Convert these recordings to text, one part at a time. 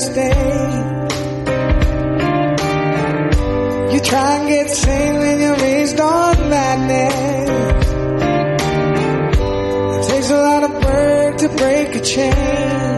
first day. You try and get sane when you're raised on madness. It takes a lot of work to break a chain.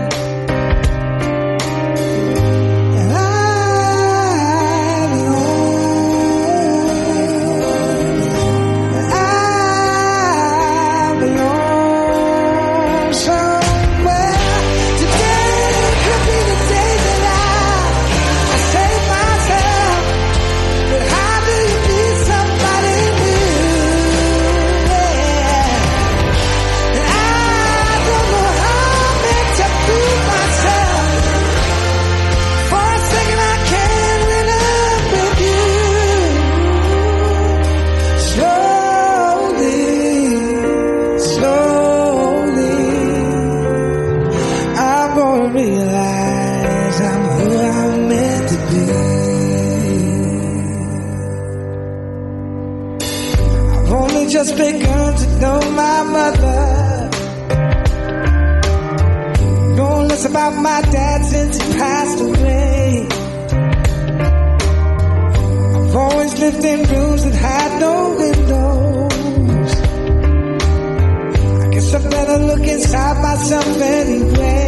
Realize I'm who I'm meant to be. I've only just begun to know my mother. Known less about my dad since he passed away. I've always lived in rooms that had no windows. I guess I better look inside myself anyway.